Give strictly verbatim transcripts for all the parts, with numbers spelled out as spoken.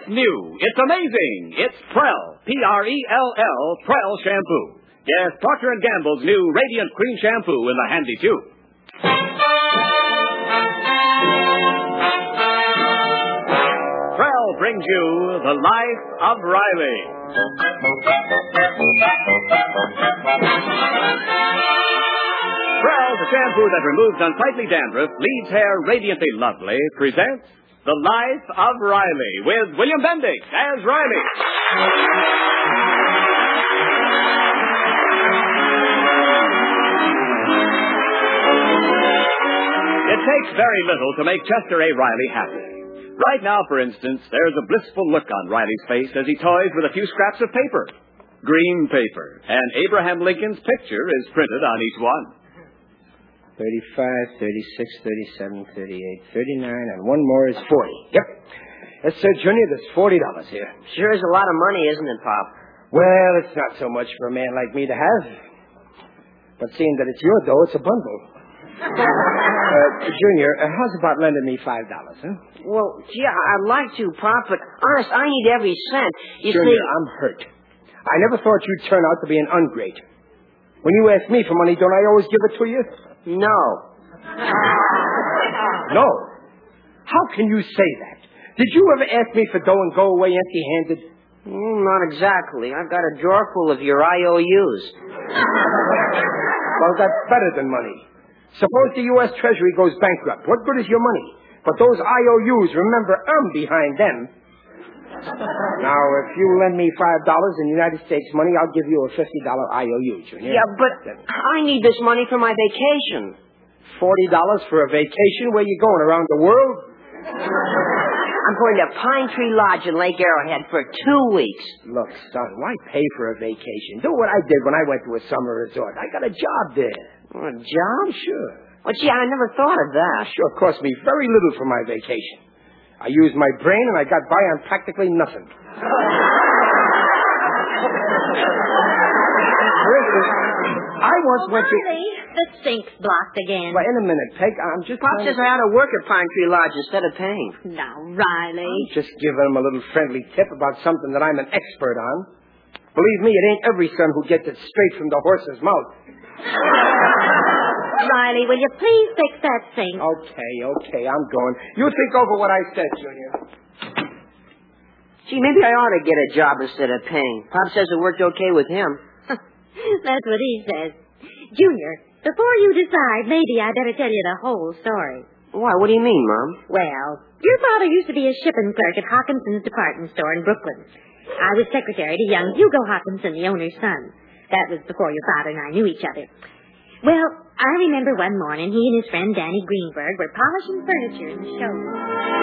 It's new. It's amazing. It's Prell. P R E L L. Prell shampoo. Yes, Procter and Gamble's new Radiant Cream Shampoo in the handy tube. Prell brings you The Life of Riley. Prell, the shampoo that removes unsightly dandruff, leaves hair radiantly lovely, presents The Life of Riley with William Bendix as Riley. It takes very little to make Chester A. Riley happy. Right now, for instance, there's a blissful look on Riley's face as he toys with a few scraps of paper. Green paper. And Abraham Lincoln's picture is printed on each one. thirty-five, thirty-six, thirty-seven, thirty-eight, thirty-nine, and one more is forty. Yep. Yes, sir, Junior, there's forty dollars here. Sure is a lot of money, isn't it, Pop? Well, it's not so much for a man like me to have. But seeing that it's your dough, it's a bundle. uh, Junior, uh, how's about lending me five dollars, huh? Well, gee, I'd like to, Pop, but honest, I need every cent. You Junior, see... I'm hurt. I never thought you'd turn out to be an ungrate. When you ask me for money, don't I always give it to you? No. No? How can you say that? Did you ever ask me for dough and go away empty-handed? Mm, not exactly. I've got a drawer full of your I O Us. Well, that's better than money. Suppose the U S Treasury goes bankrupt. What good is your money? But those I O Us, remember, I'm behind them. Now, if you lend me five dollars in United States money, I'll give you a fifty dollar I O U, Junior. Yeah, but I need this money for my vacation. forty dollars for a vacation? Where you going, around the world? I'm going to Pine Tree Lodge in Lake Arrowhead for two weeks. Look, son, why pay for a vacation? Do what I did when I went to a summer resort. I got a job there. A job? Sure. Well, gee, I never thought of that. Sure, cost me very little for my vacation. I used my brain, and I got by on practically nothing. For instance, I once went to... Riley, the sink's blocked again. Well, in a minute, Peg. I'm just... Pop says I ought to work at Pine Tree Lodge instead of paying. Now, Riley. I'm just giving him a little friendly tip about something that I'm an expert on. Believe me, it ain't every son who gets it straight from the horse's mouth. Riley, will you please fix that sink? Okay, okay, I'm going. You think over what I said, Junior. Gee, maybe I ought to get a job instead of paying. Pop says it worked okay with him. That's what he says. Junior, before you decide, maybe I better tell you the whole story. Why, what do you mean, Mom? Well, your father used to be a shipping clerk at Hawkinson's department store in Brooklyn. I was secretary to young Hugo Hawkinson, the owner's son. That was before your father and I knew each other. Well, I remember one morning he and his friend Danny Greenberg were polishing furniture in the showroom.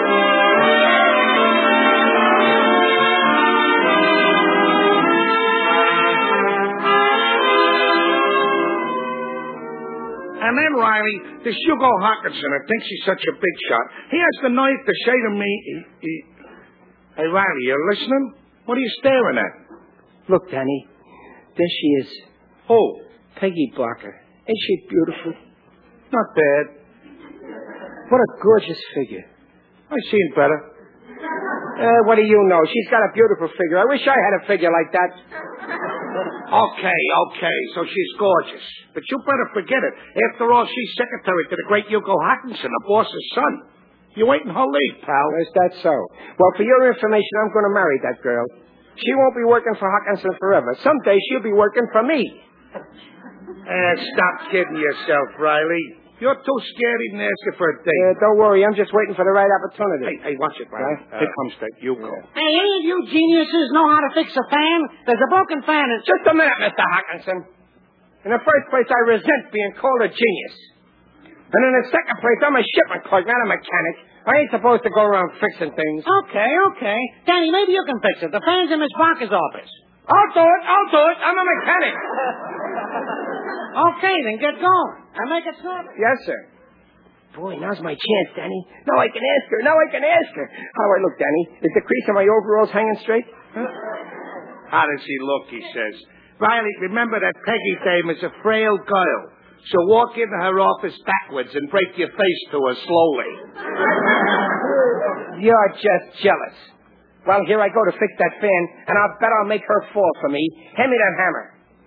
And then, Riley, this Hugo Hawkinson, I think she's such a big shot. He has the nerve to say to me, he, he, hey, Riley, you listening? What are you staring at? Look, Danny, there she is. Who? Peggy Barker. Ain't she beautiful? Not bad. What a gorgeous figure. I've seen better. Uh, what do you know? She's got a beautiful figure. I wish I had a figure like that. Okay, okay, so she's gorgeous. But you better forget it. After all, she's secretary to the great Hugo Hawkinson, the boss's son. You ain't in her league, pal. Is that so? Well, for your information, I'm going to marry that girl. She won't be working for Hawkinson forever. Someday she'll be working for me. Eh, stop kidding yourself, Riley. You're too scared even to ask her for a date. Uh, don't worry, I'm just waiting for the right opportunity. Hey, hey, watch it, Riley. Right? Here comes that Hugo. Yeah. Hey, any of you geniuses know how to fix a fan? There's a broken fan. And... Just a minute, Mister Hawkinson. In the first place, I resent being called a genius. And in the second place, I'm a shipment clerk, not a mechanic. I ain't supposed to go around fixing things. Okay, okay. Danny, maybe you can fix it. The fan's in Miss Barker's office. I'll do it. I'll do it. I'm a mechanic. Okay, then get going. I make it stop. Yes, sir. Boy, now's my chance, Danny. Now I can ask her. Now I can ask her. How do I look, Danny? Is the crease of my overalls hanging straight? Huh? How does she look, he says. Riley, remember that Peggy dame is a frail girl. So walk into her office backwards and break your face to her slowly. You're just jealous. Well, here I go to fix that fan, and I'll bet I'll make her fall for me. Hand me that hammer.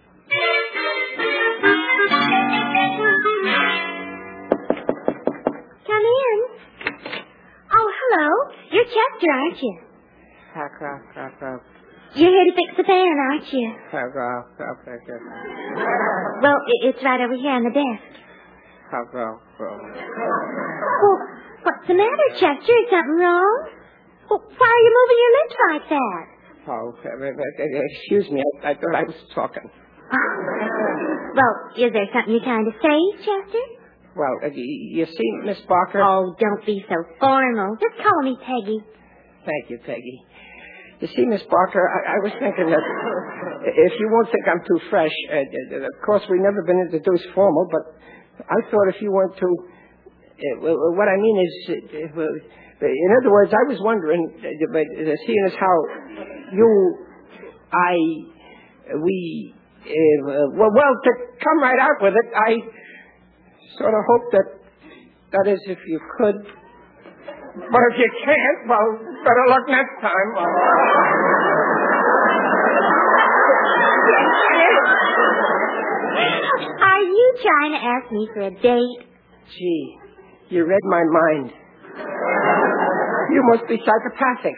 Come in. Oh, hello. You're Chester, aren't you? You're here to fix the fan, aren't you? Well, i- it's right over here on the desk. Well, what's the matter, Chester? Is something wrong? Well, why are you moving your lips like that? Oh, excuse me. I, I thought I was talking. Well, is there something you're trying to say, Chester? Well, uh, you see, Miss Barker... Oh, don't be so formal. Just call me Peggy. Thank you, Peggy. You see, Miss Barker, I, I was thinking that if you won't think I'm too fresh, uh, of course, we've never been introduced formal, but I thought if you weren't too... Uh, well, what I mean is, uh, well, in other words, I was wondering, uh, but uh, seeing as how you, I, we, uh, well, well, to come right out with it, I sort of hope that, that is, if you could... But if you can't, well, better luck next time. Are you trying to ask me for a date? Gee, you read my mind. You must be psychopathic.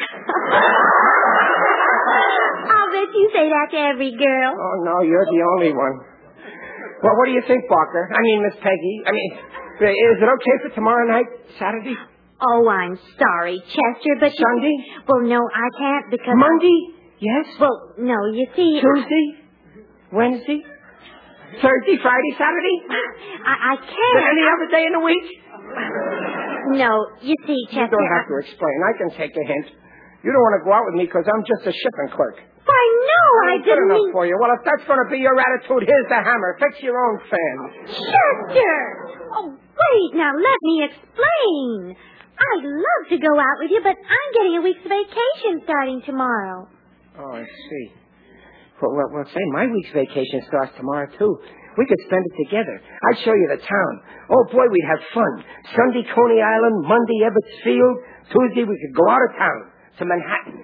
I'll bet you say that to every girl. Oh, no, you're the only one. Well, what do you think, Barker? I mean, Miss Peggy. I mean, is it okay for tomorrow night, Saturday? Oh, I'm sorry, Chester, but... Sunday? You... Well, no, I can't because... Monday? Yes. Well, no, you see... Tuesday? Wednesday? Thursday, Friday, Saturday? I, I can't. Any other day in the week? No, you see, Chester... You don't have to explain. I can take a hint. You don't want to go out with me because I'm just a shipping clerk. Why, no, I Good didn't enough mean... for you. Well, if that's going to be your attitude, here's the hammer. Fix your own fan. Chester! Oh, wait, now let me explain. I'd love to go out with you, but I'm getting a week's vacation starting tomorrow. Oh, I see. Well, well, well, say, my week's vacation starts tomorrow, too. We could spend it together. I'd show you the town. Oh, boy, we'd have fun. Sunday, Coney Island. Monday, Ebbets Field. Tuesday, we could go out of town to Manhattan.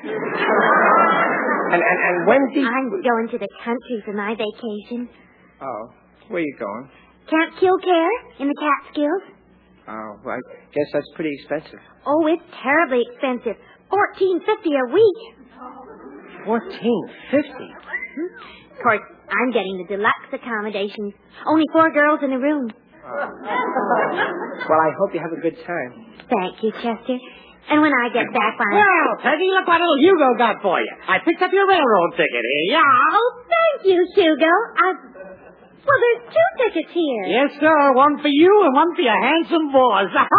and, and, and Wednesday... I'm going to the country for my vacation. Oh, where are you going? Camp Kilcare in the Catskills. Oh, well, I guess that's pretty expensive. Oh, it's terribly expensive. Fourteen fifty a week. Fourteen fifty? Hmm? Of course, I'm getting the deluxe accommodations. Only four girls in a room. Oh. Well, I hope you have a good time. Thank you, Chester. And when I get back, I... Well, Peggy, look what little Hugo got for you. I picked up your railroad ticket here. Yeah. Oh, thank you, Hugo. I... Well, there's two tickets here. Yes, sir. One for you and one for your handsome boys. Why,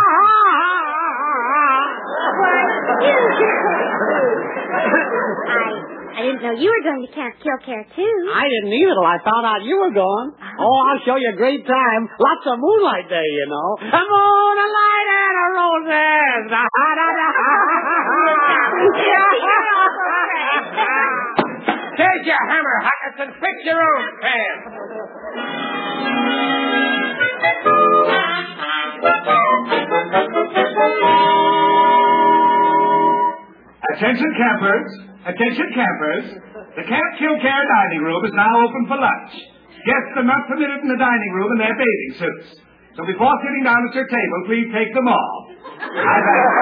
I, I didn't know you were going to Camp Kilcare, too. I didn't either till I found out you were going. Oh, I'll show you a great time. Lots of moonlight there, you know. A moonlight and a roses. There's your hammer, Hawkinson. Fix your own fan. Attention campers. Attention campers. The Camp Kilcare dining room is now open for lunch. Guests are not permitted in the dining room in their bathing suits. So before sitting down at your table, please take them off. I thank you.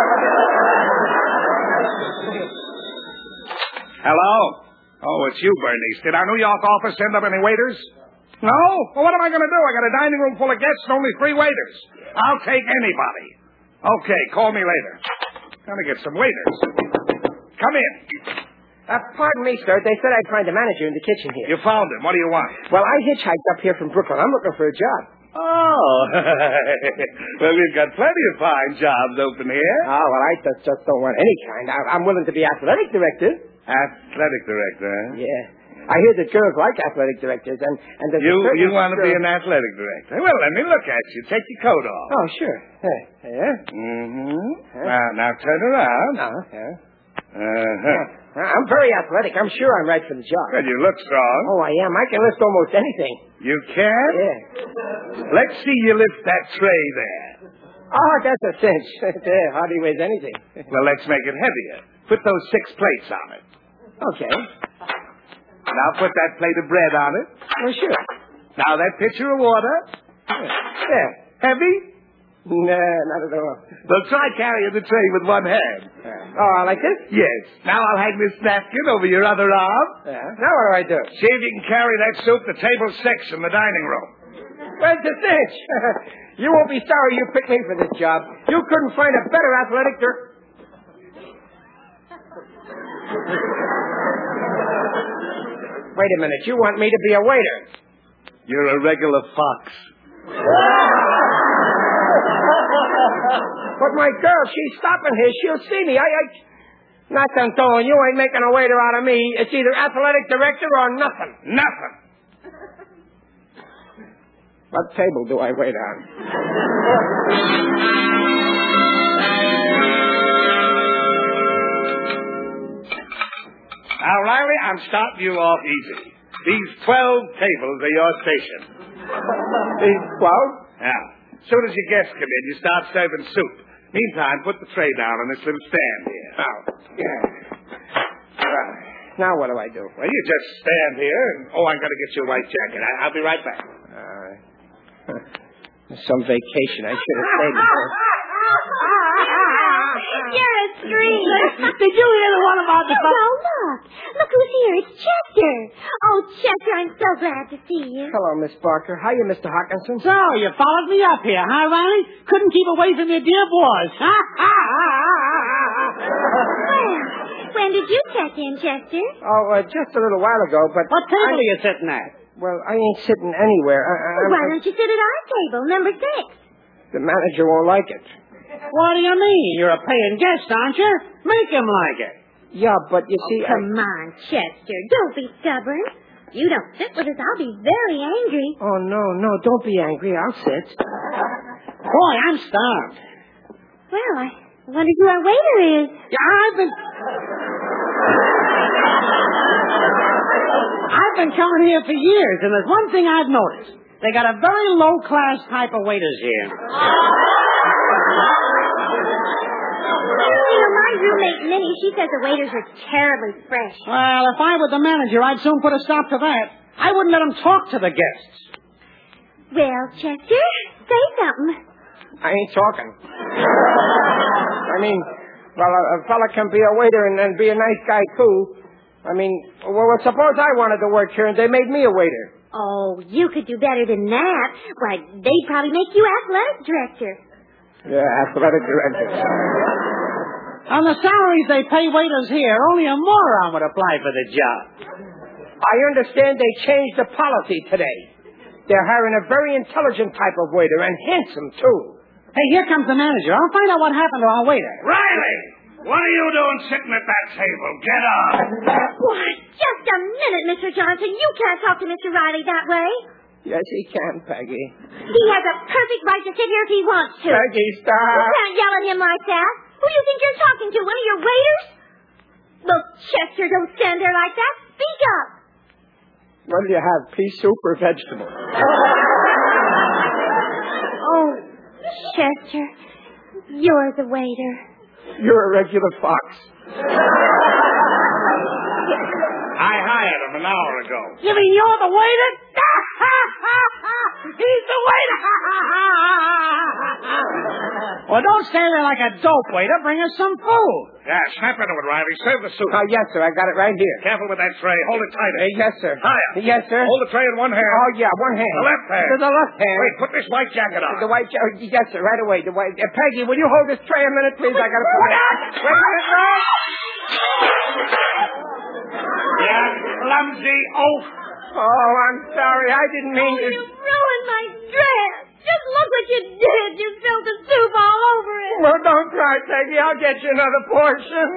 Hello? Oh, it's you, Bernice. Did our New York office send up any waiters? No? Well, what am I going to do? I got a dining room full of guests and only three waiters. I'll take anybody. Okay, call me later. Gonna get some waiters. Come in. Uh, pardon me, sir. They said I'd find a manager in the kitchen here. You found him. What do you want? Well, I hitchhiked up here from Brooklyn. I'm looking for a job. Oh. Well, we've got plenty of fine jobs open here. Oh, well, I just, just don't want any kind. I, I'm willing to be athletic director. Athletic director, huh? Yeah. I hear that girls like athletic directors, and, and there's You a certain you want to girl... be an athletic director? Well, let me look at you. Take your coat off. Oh, sure. Yeah. Yeah? Mm-hmm. Huh? Now, now turn around. Oh, yeah. Uh-huh. Yeah. I'm very athletic. I'm sure I'm right for the job. Well, you look strong. Oh, I am. I can lift almost anything. You can? Yeah. Let's see you lift that tray there. Oh, that's a cinch. There, hardly weighs anything. Well, let's make it heavier. Put those six plates on it. Okay. Now put that plate of bread on it. Well, sure. Now that pitcher of water. There. Heavy? Nah, not at all. Well, try carrying the tray with one hand. Oh, like this? Yes. Now I'll hang this napkin over your other arm. Yeah. Now what do I do? See if you can carry that soup to table six in the dining room. Where's the cinch? You won't be sorry you picked me for this job. You couldn't find a better athletic dir- Wait a minute. You want me to be a waiter? You're a regular fox. But my girl, she's stopping here. She'll see me. I, I... Nothing, Dolan. You ain't making a waiter out of me. It's either athletic director or nothing. Nothing. What table do I wait on? Now, Riley, I'm starting you off easy. These twelve tables are your station. These twelve? Yeah. As soon as your guests come in, you start serving soup. Meantime, put the tray down on this little stand here. Oh, yeah. Well, now what do I do? Well, you just stand here and, oh, I'm going to get you a white jacket. I, I'll be right back. All right. Some vacation. I should have stayed here. You're a scream. Did you hear the one about the... Well, look. Look who's here. It's Chester. Oh, Chester, I'm so glad to see you. Hello, Miss Barker. Hiya, Mister Hawkinson. So, you followed me up here, huh, Riley? Couldn't keep away from your dear boys. Well, when did you check in, Chester? Oh, uh, just a little while ago, but... What table I... are you sitting at? Well, I ain't sitting anywhere. I, I, Well, why don't you sit at our table, number six? The manager won't like it. What do you mean? You're a paying guest, aren't you? Make him like it. Yeah, but you see... Oh, come I... on, Chester. Don't be stubborn. If you don't sit with us, I'll be very angry. Oh, no, no, don't be angry. I'll sit. Boy, I'm starved. Well, I wonder who our waiter is. Yeah, I've been... I've been coming here for years, and there's one thing I've noticed. They got a very low-class type of waiters here. You know, my roommate Minnie, she says the waiters are terribly fresh. Well, if I were the manager, I'd soon put a stop to that. I wouldn't let them talk to the guests. Well, Chester, say something. I ain't talking. I mean, well, a, a fella can be a waiter and, and be a nice guy, too. I mean, well, suppose I wanted to work here and they made me a waiter. Oh, you could do better than that. Why, they'd probably make you athletic director. Yeah, athletic director. On the salaries they pay waiters here, only a moron would apply for the job. I understand they changed the policy today. They're hiring a very intelligent type of waiter, and handsome, too. Hey, here comes the manager. I'll find out what happened to our waiter. Riley! What are you doing sitting at that table? Get up! Why, just a minute, Mister Johnson. You can't talk to Mister Riley that way. Yes, he can, Peggy. He has a perfect right to sit here if he wants to. Peggy, You stop. can't yell at him like that. Who do you think you're talking to? One of your waiters? Look, Chester, don't stand there like that. Speak up. What do you have, pea soup or vegetable? Oh, Chester, you're the waiter. You're a regular fox. I hired him an hour ago. You mean you're the waiter? He's the waiter! Well, don't stay there like a dope waiter. Bring us some food. Yeah, snap into it, Riley. Serve the soup. Oh, yes, sir. I got it right here. Careful with that tray. Hold it tighter. Uh, yes, sir. Higher. Yes, sir. Hold the tray in one hand. Oh, yeah, one hand. The left hand. To the left hand. Wait, put this white jacket on. The white jacket. Yes, sir. Right away. The white. Uh, Peggy, will you hold this tray a minute, please? I got to put it out. Wait a minute, no. Yeah, clumsy oaf. Oh, I'm sorry. I didn't mean Oh, to. you ruined my dress. Just look what you did. You spilled the soup all over it. Well, don't cry, Peggy. I'll get you another portion.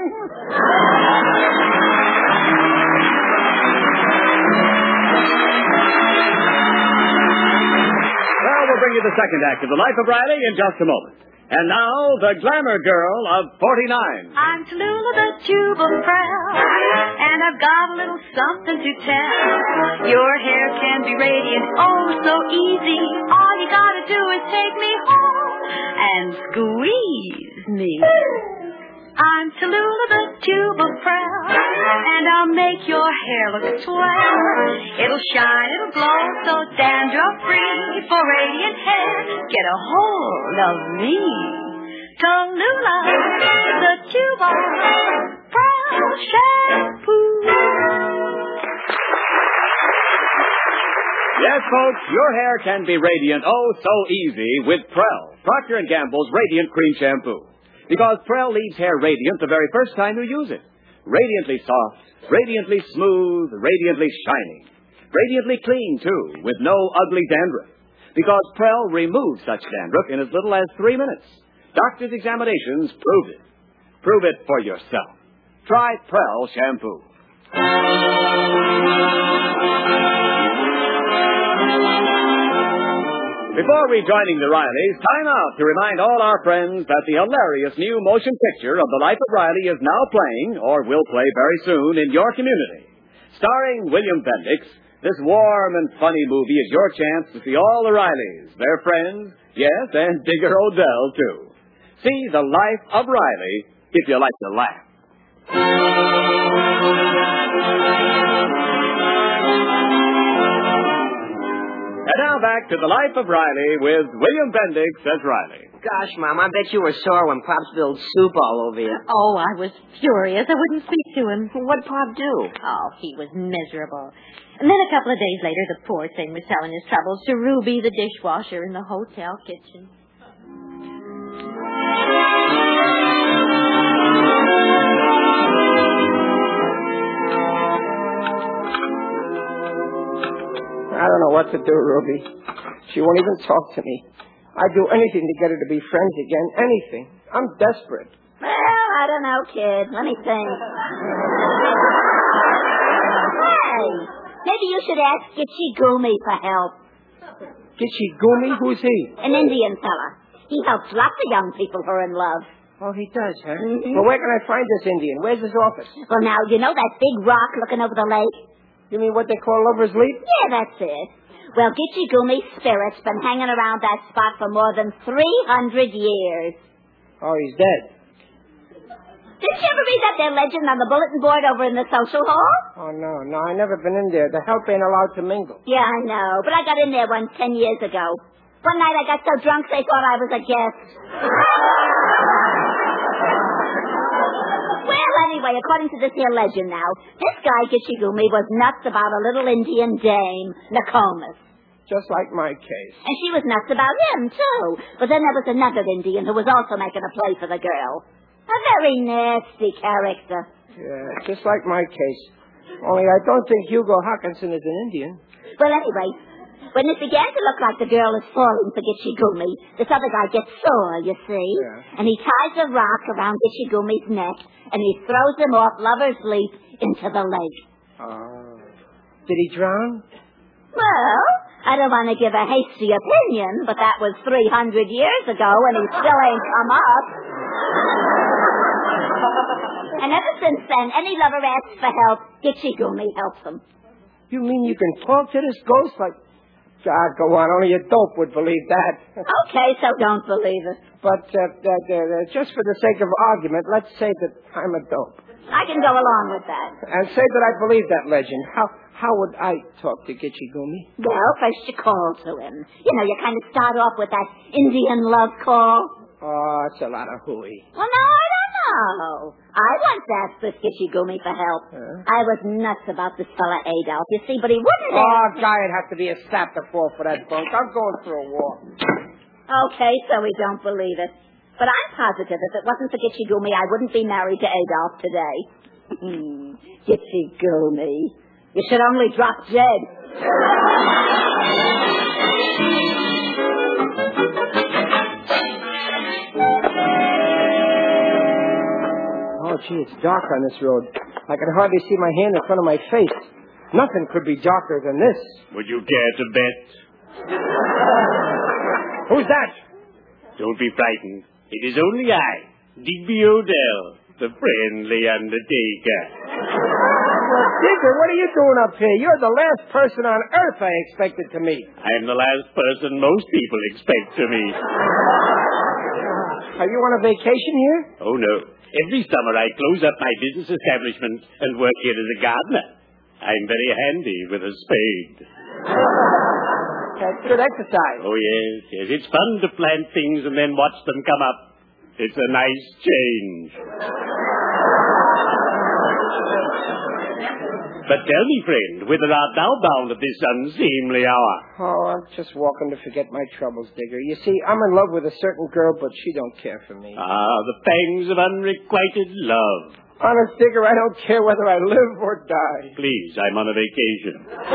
Well, we'll bring you the second act of The Life of Riley in just a moment. And now, the glamour girl of forty-nine. I'm Tallulah the Tube of Proud, and I've got a little something to tell. Your hair can be radiant, oh so easy. All you gotta do is take me home and squeeze me. I'm Tallulah, the tube of Prell, and I'll make your hair look swell. It'll shine, it'll glow, so dandruff-free. For radiant hair, get a hold of me. Tallulah, the tube of Prell shampoo. Yes, folks, your hair can be radiant, oh, so easy, with Prell, Procter and Gamble's Radiant Cream Shampoo. Because Prell leaves hair radiant the very first time you use it. Radiantly soft, radiantly smooth, radiantly shining. Radiantly clean, too, with no ugly dandruff. Because Prell removes such dandruff in as little as three minutes. Doctors' examinations prove it. Prove it for yourself. Try Prell Shampoo. Before rejoining the Rileys, time out to remind all our friends that the hilarious new motion picture of The Life of Riley is now playing, or will play very soon, in your community. Starring William Bendix, this warm and funny movie is your chance to see all the Rileys, their friends, yes, and Digger Odell, too. See The Life of Riley if you like to laugh. And now back to The Life of Riley with William Bendix as Riley. Gosh, Mom, I bet you were sore when Pop spilled soup all over you. Oh, I was furious. I wouldn't speak to him. What'd Pop do? Oh, he was miserable. And then a couple of days later, the poor thing was telling his troubles to Ruby, the dishwasher in the hotel kitchen. I don't know what to do, Ruby. She won't even talk to me. I'd do anything to get her to be friends again. Anything. I'm desperate. Well, I don't know, kid. Let me think. Hey, maybe you should ask Gitchy Gumi for help. Gitchy Gumi? Who's he? An Indian fella. He helps lots of young people who are in love. Oh, he does, huh? Mm-hmm. Well, where can I find this Indian? Where's his office? Well, now, you know that big rock looking over the lake? You mean what they call Lover's Leap? Yeah, that's it. Well, Gitchy Gumi's spirit's been hanging around that spot for more than three hundred years. Oh, he's dead. Didn't you ever read that there legend on the bulletin board over in the social hall? Oh, no, no, I never been in there. The help ain't allowed to mingle. Yeah, I know, but I got in there once ten years ago. One night I got so drunk they thought I was a guest. Well, anyway, according to this here legend now, this guy, Gitchy Gumi, was nuts about a little Indian dame, Nokomis. Just like my case. And she was nuts about him, too. But then there was another Indian who was also making a play for the girl. A very nasty character. Yeah, just like my case. Only I don't think Hugo Hawkinson is an Indian. Well, anyway, when it began to look like the girl is falling for Gitchy Gumi, this other guy gets sore, you see. Yeah. And he ties a rock around Gitchy Gumi's neck, and he throws him off Lover's Leap into the lake. Oh. Did he drown? Well, I don't want to give a hasty opinion, but that was three hundred years ago, and he still ain't come up. And ever since then, any lover asks for help, Gitchy Gumi helps him. You mean you can talk to this ghost like... God, go on. Only a dope would believe that. Okay, so don't believe it. But uh, uh, uh, just for the sake of argument, let's say that I'm a dope. I can go along with that. And say that I believe that legend. How how would I talk to Gitchy Gumi? Well, first you call to him. You know, you kind of start off with that Indian love call. Oh, that's a lot of hooey. Well, no, I don't know. I once asked this Gitchy Gumi for help. Huh? I was nuts about this fella Adolf, you see, but he wouldn't Oh, ask. guy'd have to be a sap to fall for that bunk. I'm going for a walk. Okay, so we don't believe it. But I'm positive if it wasn't for Gitchy Gumi, I wouldn't be married to Adolf today. Gitchy Gumi. You should only drop dead. Oh, gee, it's dark on this road. I can hardly see my hand in front of my face. Nothing could be darker than this. Would you care to bet? Who's that? Don't be frightened. It is only I, Digby Odell, the friendly undertaker. Well, Digger, what are you doing up here? You're the last person on earth I expected to meet. I'm the last person most people expect to meet. Are you on a vacation here? Oh, no. Every summer I close up my business establishment and work here as a gardener. I'm very handy with a spade. That's good exercise. Oh, yes, yes. It's fun to plant things and then watch them come up. It's a nice change. But tell me, friend, whither art thou bound at this unseemly hour? Oh, I'm just walking to forget my troubles, Digger. You see, I'm in love with a certain girl, but she don't care for me. Ah, the pangs of unrequited love. Honest, Digger, I don't care whether I live or die. Please, I'm on a vacation.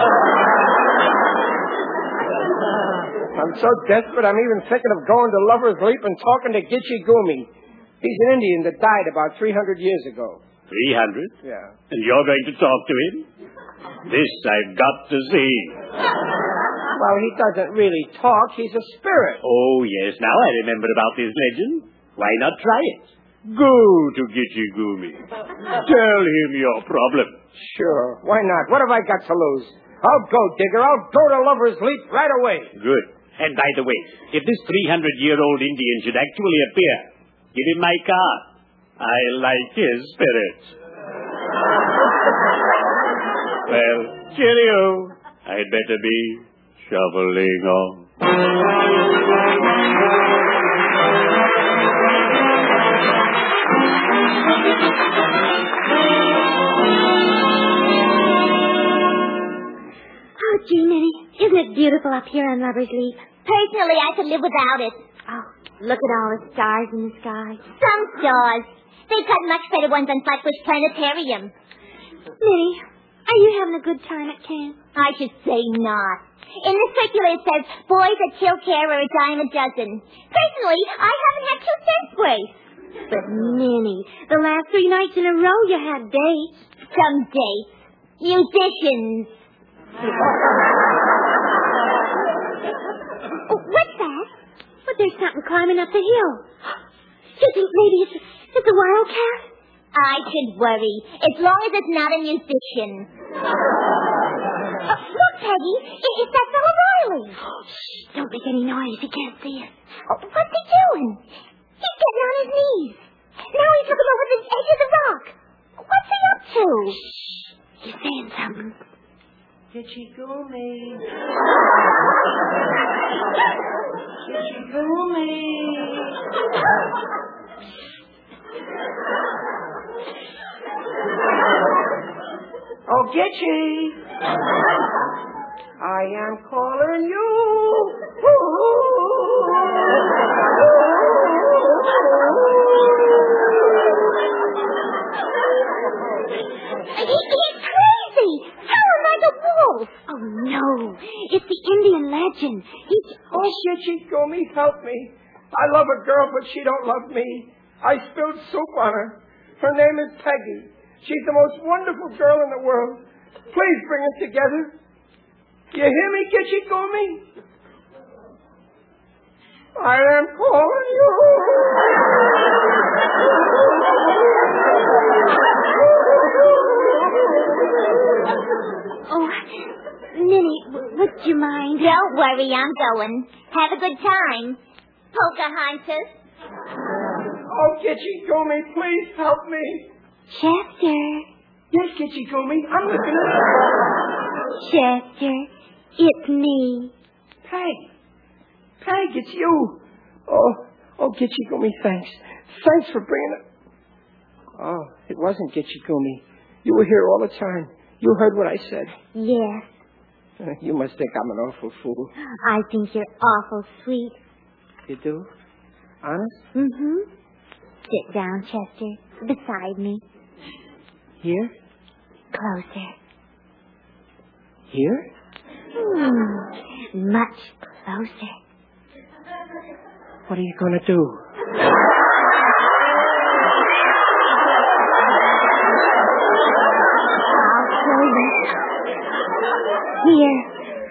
I'm so desperate, I'm even thinking of going to Lover's Leap and talking to Gitchy Gumi. He's an Indian that died about three hundred years ago. Three hundred? Yeah. And you're going to talk to him? This I've got to see. Well, he doesn't really talk. He's a spirit. Oh, yes. Now I remember about this legend. Why not try it? Go to Gitchy Gumi. Tell him your problem. Sure. Why not? What have I got to lose? I'll go, Digger. I'll go to Lover's Leap right away. Good. And by the way, if this three hundred year old Indian should actually appear, give him my card. I like his spirit. Well, cheerio. I'd better be shoveling on. Oh, gee, Minnie, isn't it beautiful up here on Lover's Leap? Personally, I could live without it. Oh, look at all the stars in the sky. Some stars. They cut much better ones on Flatbush Planetarium. Minnie, are you having a good time at camp? I should say not. In the circular it says, boys at Killcare are a dime a dozen. Personally, I haven't had two cents worth. But, Minnie, the last three nights in a row you had dates. Some dates. Musicians. Oh, what's that? But there's something climbing up the hill. You think maybe it's, it's a wildcat? I should worry, as long as it's not a musician. Uh, look, Peggy, it, it's that fellow Riley. Shh, don't make any noise. He can't see us. Oh, what's he doing? He's getting on his knees. Now he's looking over the edge of the rock. What's he up to? Shh, he's saying something. Gitchy Gumi. Gitchy Gumi. Oh, Gitchy. I am calling you. He, he's crazy. Throw him like a wolf. Oh, no. It's the Indian legend. He's... Oh, Gitchy Gumi, help me. I love a girl, but she don't love me. I spilled soup on her. Her name is Peggy. She's the most wonderful girl in the world. Please bring us together. You hear me, Gitchy Gumi? I am calling you. Oh, Minnie, would you mind? Don't worry, I'm going. Have a good time. Pocahontas. Oh, Gitchy Gumi, please help me. Chester. Yes, Gitchy Gumi, I'm listening. Chester, it's me. Peg. Peg, it's you. Oh, oh, Gitchy Gumi, thanks. Thanks for bringing it. Oh, it wasn't Gitchy Gumi. You were here all the time. You heard what I said. Yes. Uh, you must think I'm an awful fool. I think you're awful sweet. You do? Honest? Mm-hmm. Sit down, Chester, beside me. Here? Closer. Here? Hmm. Much closer. What are you going to do? I'll show you. Here.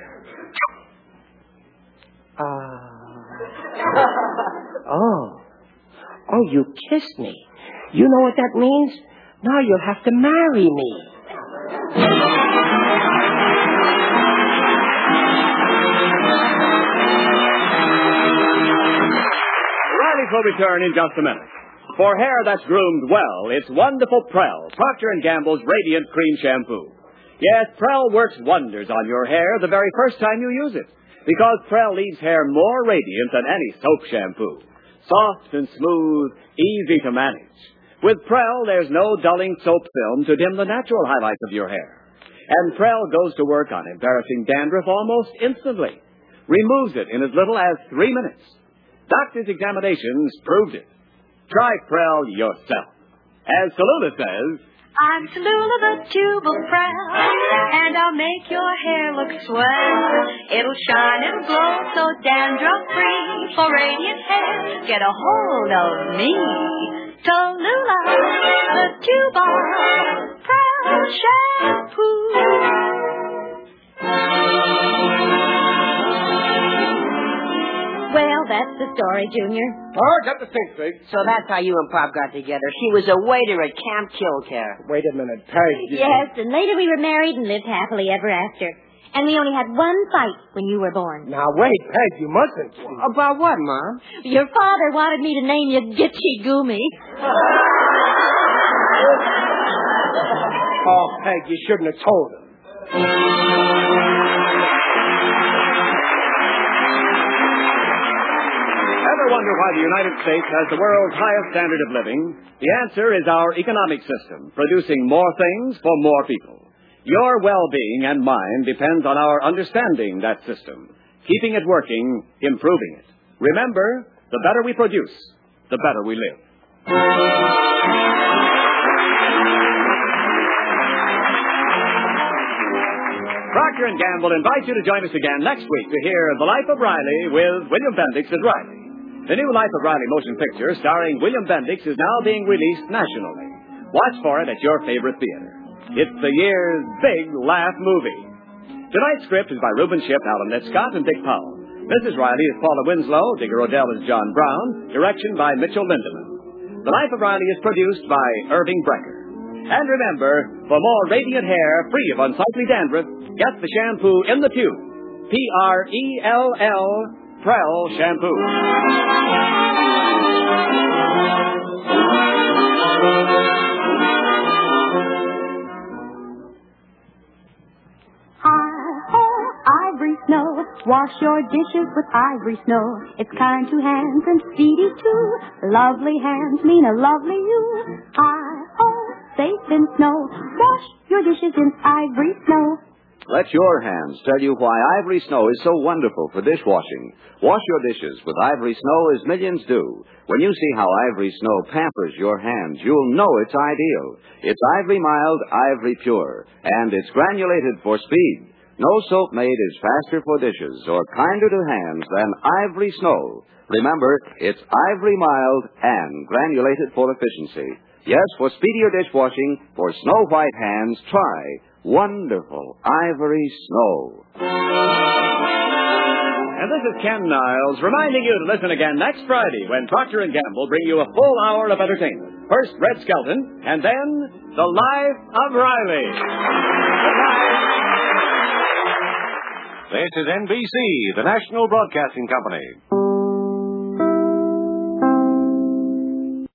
Uh, oh. Oh, you kissed me. You know what that means? Now you'll have to marry me. Riley's will return in just a minute. For hair that's groomed well, it's wonderful Prell, Procter and Gamble's Radiant Cream Shampoo. Yes, Prell works wonders on your hair the very first time you use it, because Prell leaves hair more radiant than any soap shampoo. Soft and smooth, easy to manage. With Prell, there's no dulling soap film to dim the natural highlights of your hair. And Prell goes to work on embarrassing dandruff almost instantly. Removes it in as little as three minutes. Doctor's examinations proved it. Try Prell yourself. As Tallulah says, I'm Tallulah the tube of Prell, and I'll make your hair look swell. It'll shine, it'll glow, so dandruff-free. For radiant hair, get a hold of me. Tallulah, the tube of Prell shampoo. Well, that's the story, Junior. Oh, got to think, Big. So that's how you and Pop got together. She was a waiter at Camp Killcare. Wait a minute, Peg. Yes, and later we were married and lived happily ever after. And we only had one fight when you were born. Now, wait, Peg, you mustn't. About what, Mom? Your father wanted me to name you Gitchy Goomy. Oh, Peg, you shouldn't have told him. ever wonder why the United States has the world's highest standard of living? The answer is our economic system, producing more things for more people. Your well-being and mine depends on our understanding that system, keeping it working, improving it. Remember, the better we produce, the better we live. Procter and Gamble invites you to join us again next week to hear The Life of Riley with William Bendix as Riley. The new Life of Riley motion picture starring William Bendix is now being released nationally. Watch for it at your favorite theater. It's the year's big laugh movie. Tonight's script is by Reuben Ship, Alan Nett Scott, and Dick Powell. Missus Riley is Paula Winslow. Digger Odell is John Brown. Direction by Mitchell Lindemann. The Life of Riley is produced by Irving Brecker. And remember, for more radiant hair free of unsightly dandruff, get the shampoo in the tube. P R E L L, Prell Shampoo. Ivory Snow, wash your dishes with Ivory Snow. It's kind to hands and speedy too. Lovely hands mean a lovely you. I-oh, safe in snow. Wash your dishes in Ivory Snow. Let your hands tell you why Ivory Snow is so wonderful for dishwashing. Wash your dishes with Ivory Snow as millions do. When you see how Ivory Snow pampers your hands, you'll know it's ideal. It's Ivory Mild, Ivory Pure, and it's granulated for speed. No soap made is faster for dishes or kinder to hands than Ivory Snow. Remember, it's Ivory Mild and granulated for efficiency. Yes, for speedier dishwashing, for snow-white hands, try wonderful Ivory Snow. And this is Ken Niles reminding you to listen again next Friday when Procter and Gamble bring you a full hour of entertainment. First, Red Skelton, and then The Life of Riley. Good night. This is N B C, the National Broadcasting Company.